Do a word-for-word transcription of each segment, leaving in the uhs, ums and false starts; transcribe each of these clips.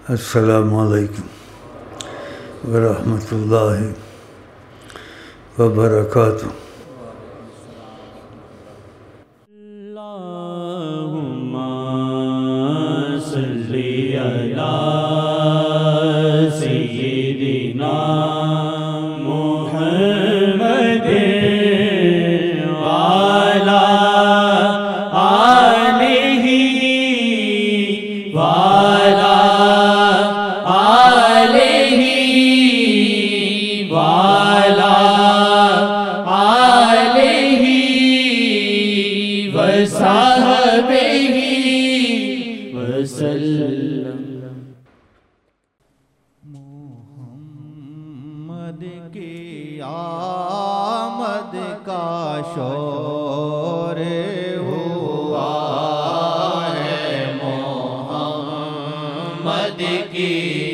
السلام علیکم ورحمۃ اللہ وبرکاتہ۔ اللہم صلی علی سیدنا محمد وعلی آلہ وعلی آلہ وعلی آلہ وصحبہ وسلم۔ محمد کی آمد کا شور ہوا ہے، محمد کی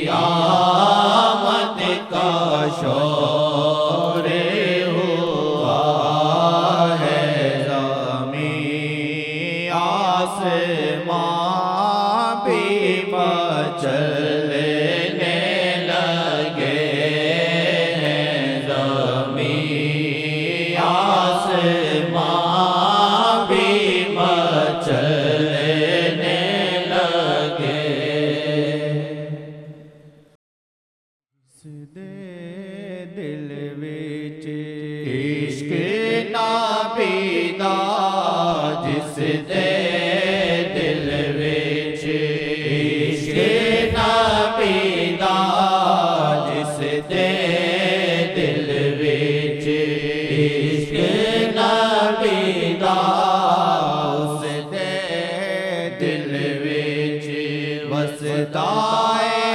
آمد کا شور ہوا ہے، زمین آسمان بھی مچلنے لگے ہیں، زمین آسمان بھی مچلنے لگے۔ دل وچ عشق نبی دا، جس دے دل وچ عشق نبی دا، جس دے دل وچ عشق نبی دا، اس دے دل وچ وسدا ہے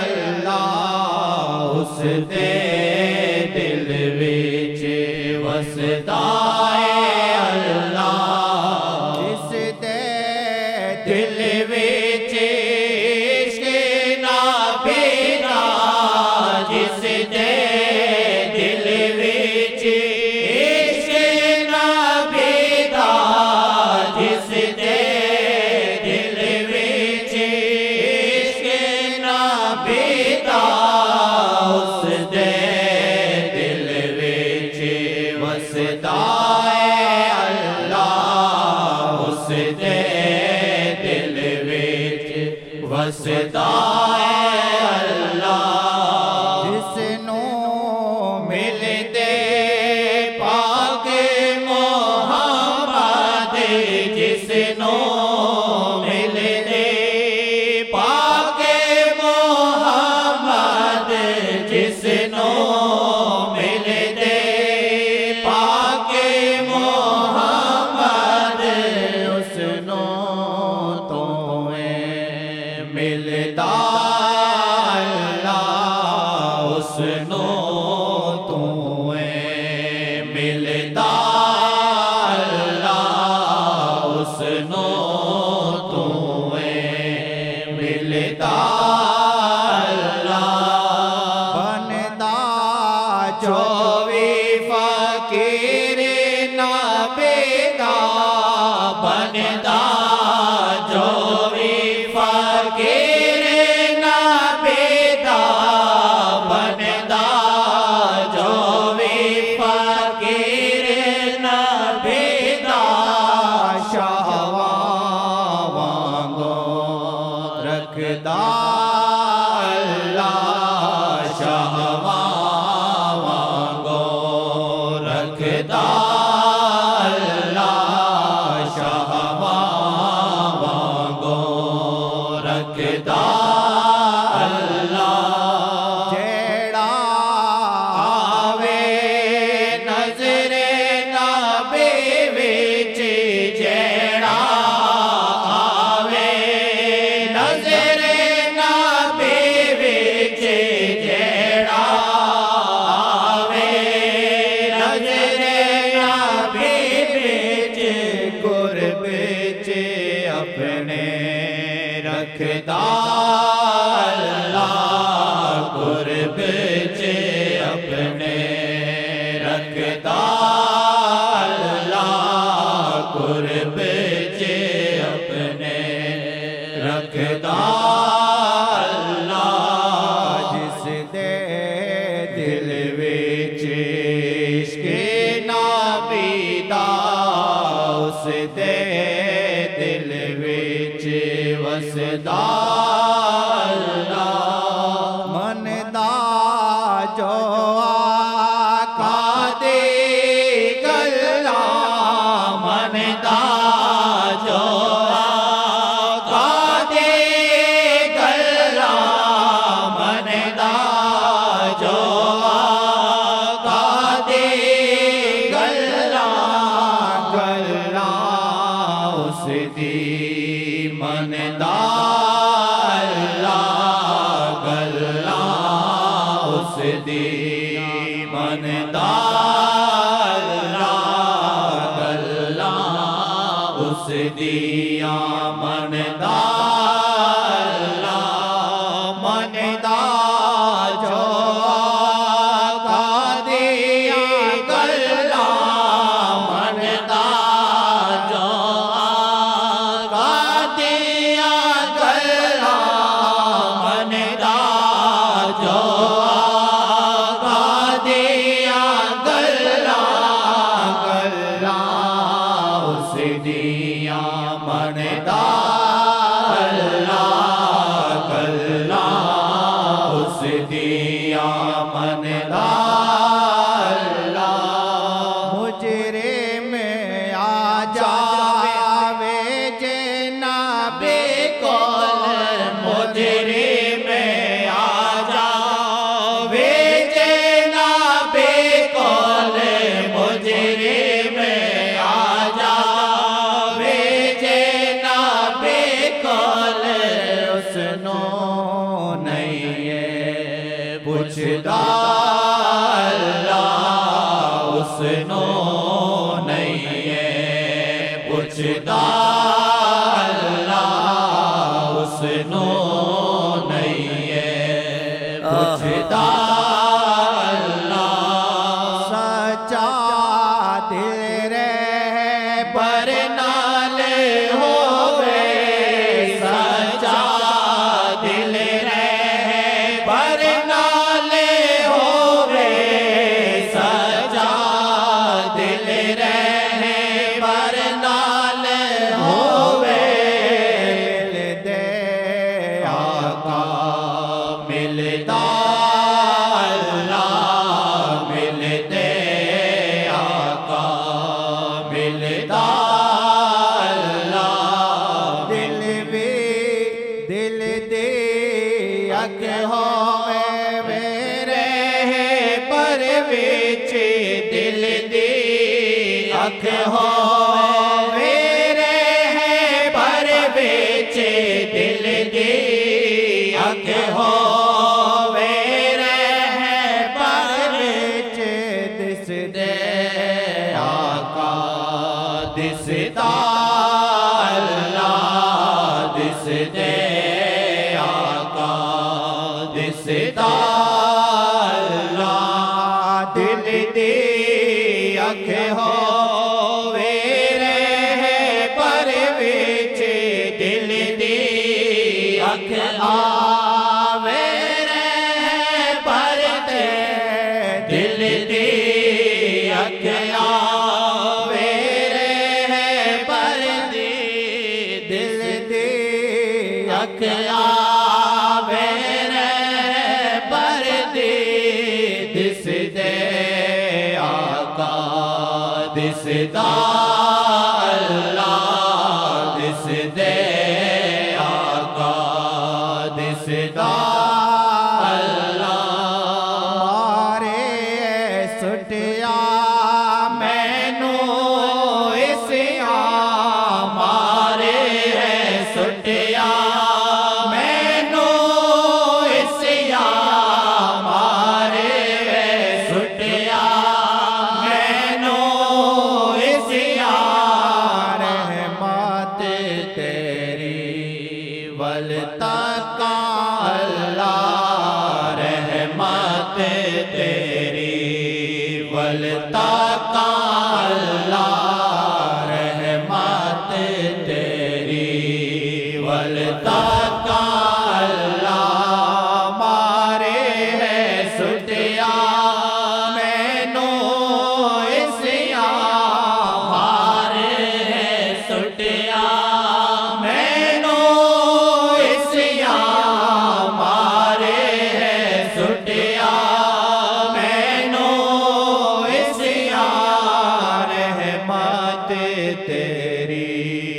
اللہ، اس دے دل وچ وسدا ہے اللہ، جس دے دل وچ عشق نبی دا، جس دے دل وچ عشق نبی دا، جس دے دل وچ عشق نبی دا، اس دے دل وچ وسدا ہے اللہ، اس دے دل وچ وسدا ہے اللہ، جس نو ملدے پاک محمد، جس نو ملدے پاک محمد، جس نو ملدے پاک محمد، اس نو تو ملدا اللہ، اس نو تو ملدا اللہ، اس نو تو ملدا اللہ، بندا جو وی فقیر نبی دا، بندا جو وی فقیر نبی دا، بندا جو وی فقیر نبی دا، شہواں وانگوں رکھدا اللہ، شہواں وانگوں رکھدا اللہ، شہواں وانگوں رکھدا اللہ، جیڑا آوے نظر نبی وچ، جیڑا آوے نظر نبی وچ، جیڑا آوے نظر نبی وچ، قرب وچ اپنے رکھدا اللہ، قرب وچ اپنے رکھدا اللہ، قرب وچ اپنے رکھدا اللہ۔ دے دل وچ وسدا اللہ من دا جو آقا دی گلاں من دا جو آقا دی گلاں من دا جو آقا دی گلاں گلاں اس دی من دا اللہ گلاں اس دی من دا اللہ گلاں اس دیا من دا اللہ من دا جو آقا دیا گلاں من دا جو آقا دیا گلاں من دا جو آقا دیا گلاں گلاں اس دیا من دا اللہ گلاں اس دیا من دا اللہ مجرم آ جاوے جناب کول مجرم آ جاوے جناب کول مجرم آ جاوے جناب کول اس نو نہیں ہے پوچھدا اللہ اس نو نہیں ہے پوچھدا اللہ اس نو نہیں ہے پوچھدا اللہ سچا دل رہ پر نال ہووے سچا دل رہ پر نال ہووے سچا دل رہ پر نال ہووے مل دے آقا ملدا اللہ مل دے آقا ملدا اللہ دل بھی دل دے اک ہوئے میرے پر وچ دل دی اک ہوئے میرے پر وچ دل دی اک ہوئے میرے پر وچ دس دے آقا دس دا اللہ دس دے آقا دس دا اللہ دل دی اکھ ہووے رہے پر وچ دل دی اکھ آوے رہے پر تے دل دی اکھ آوے رہے پر دی دل دی اکھ آوے رہے پر دی دس دے آقا دس دا اللہ دس دے آقا دس دا اللہ مارے سٹیا مینو اسیا مارے سٹیا مینو اسیا مارے سٹیا مینو اسیا رحمت تیری ول تک اللہ رحمت تیری ول تک اللہ رحمت تیری ول تک اللہ مارے سٹیا مینو اسیا مارے تیری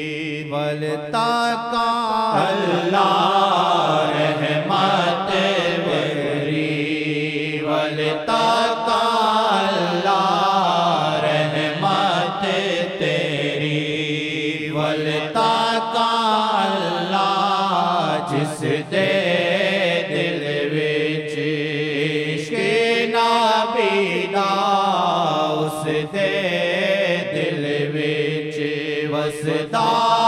والتقى اللہ رحمت تیری والتقى اللہ رحمت تیری والتقى اللہ جس دے دل وچ عشق نبی دا اس دے دل وچ وسدا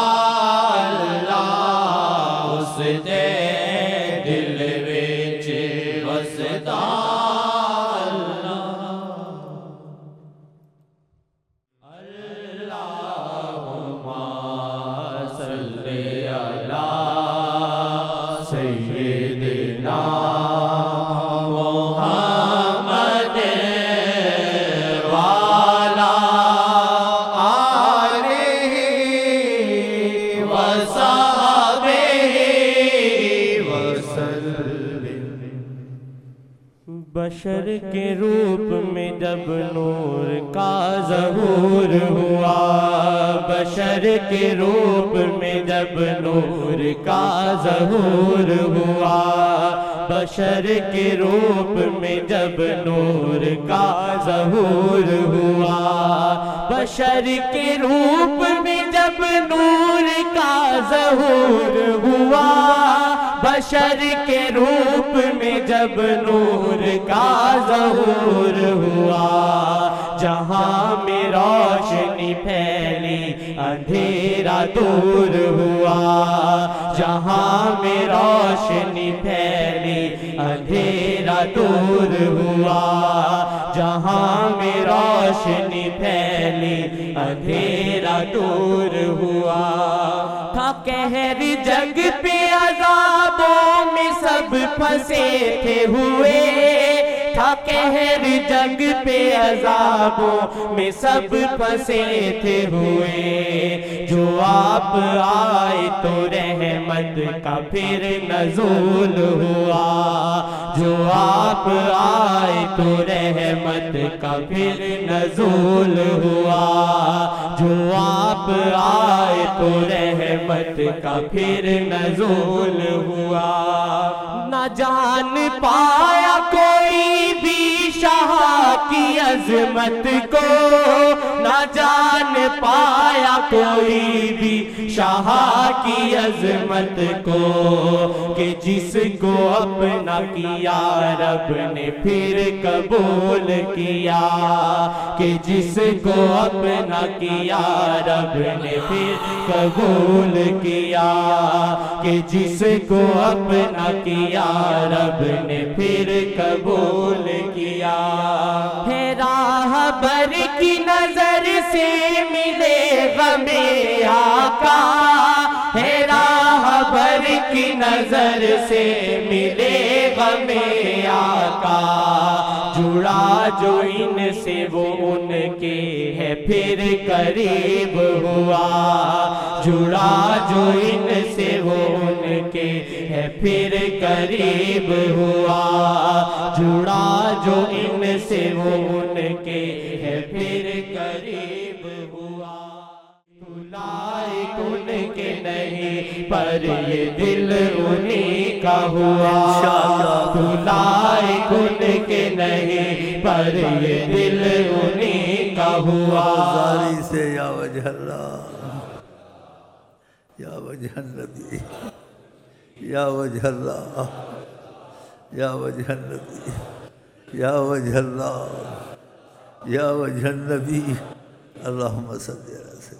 اللہ اس دے دل وچ وسدا بشر کے روپ میں جب نور کا ظہور ہوا بشر کے روپ میں جب نور کا ظہور ہوا بشر کے روپ میں جب نور کا ظہور ہوا بشر کے روپ میں جب نور کا ظہور ہوا بشر کے روپ میں جب نور کا ظہور ہوا جہاں میں روشنی پھیلی اندھیرا دور ہوا جہاں میں روشنی پھیلی اندھیرا دور ہوا جہاں میں روشنی پھیلی اندھیرا دور ہوا تھا قہر جگ پہ عذابوں میں سب پھنسے تھے ہوئے تھا قہر جگ پہ عذابوں میں سب پھنسے تھے ہوئے جو آپ آئے تو رحمت کا پھر نزول ہوا جو آپ آئے تو رحمت کا پھر نزول ہوا جو آپ آئے تو رحمت کا پھر نزول ہوا نہ جان پایا کوئی بھی شاہ کی عظمت کو نہ جان پایا کوئی بھی شاہ کی عظمت کو کہ جس کو اپنا کیا رب نے پھر قبول کیا کہ جس کو اپنا کیا رب نے پھر قبول کیا کہ جس کو اپنا کیا رب نے پھر قبول کیا ہے راہ بر کی نظر سے ملے غم آقا ہے راہ بر کی نظر سے ملے غم آقا جڑا جو ان سے وہ ان کے ہے پھر قریب ہوا جڑا جو ان سے وہ ان کے ہے پھر قریب ہوا جڑا جو ان سے وہ ان کے ہے پھر قریب ہوا لائق ان کے نہیں پر یہ دل انہی کا ہوا تو لائق ان کے نہیں پر یہ دل انہی کا ہوا زاری سے یا وجہ اللہ یا وجہ النبی یا وجہ اللہ یا وجہ النبی یا وجہ اللہ یا وجہ النبی اللہم صلی علیہ وسلم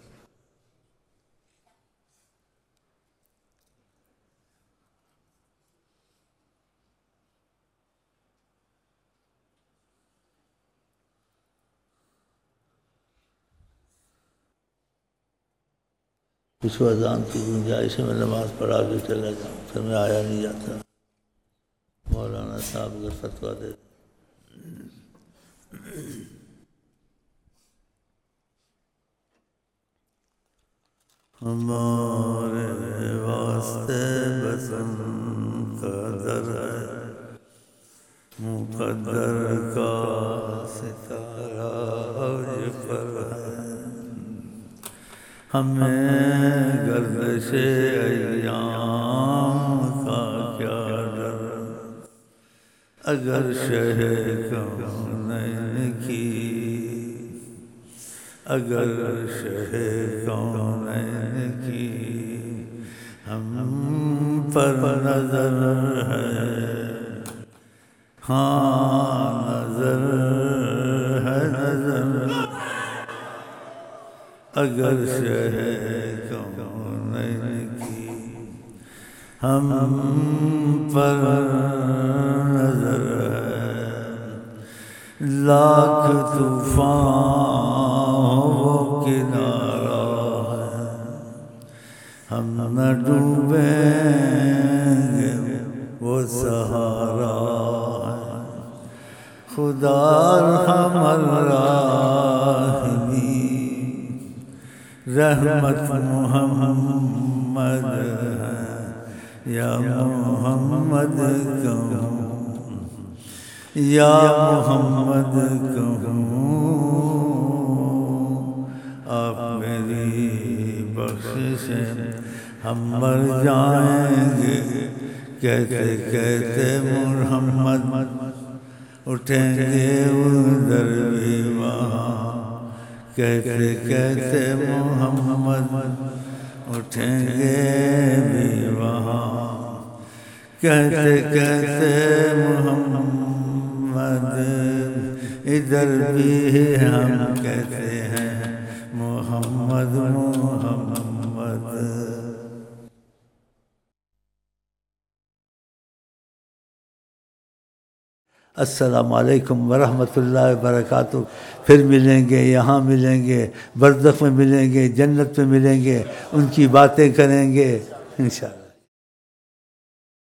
کچھ اذان کی گنجائش میں نماز پڑھا کے چلا جاؤں پھر میں آیا نہیں جاتا مولانا صاحب اگر فتویٰ دے ہمارے واسطے بسن قدر ہے مقدر کا ستارہ اوج پر ہے ہمیں گردش ایام کا کیا ڈر، اگر شہ کونین کی، اگر شہ کونین کی ہم پر نظر ہے، ہاں نظر ہے نظر، اگر شہ کونین کی ہم پر نظر ہے، لاکھ طوفان وہ کنارہ ہے، ہم نہ ڈوبیں گے وہ سہارا ہے، خدا ارحم الراحمین، رحمت محمد ہے یا محمد کہوں، یا محمد کہوں، آپ میری بخشش ہم مر جائیں گے، کہتے کہتے محمد اٹھیں گے ادھر بھی وہاں، کہتے کہتے محمد اٹھیں گے بھی وہاں، کہتے کہتے محمد ادھر بھی ہم کہتے ہیں محمد محمد۔ السلام علیکم ورحمۃ اللہ وبرکاتہ۔ پھر ملیں گے، یہاں ملیں گے، برزخ میں ملیں گے، جنت میں ملیں گے، ان کی باتیں کریں گے انشاءاللہ۔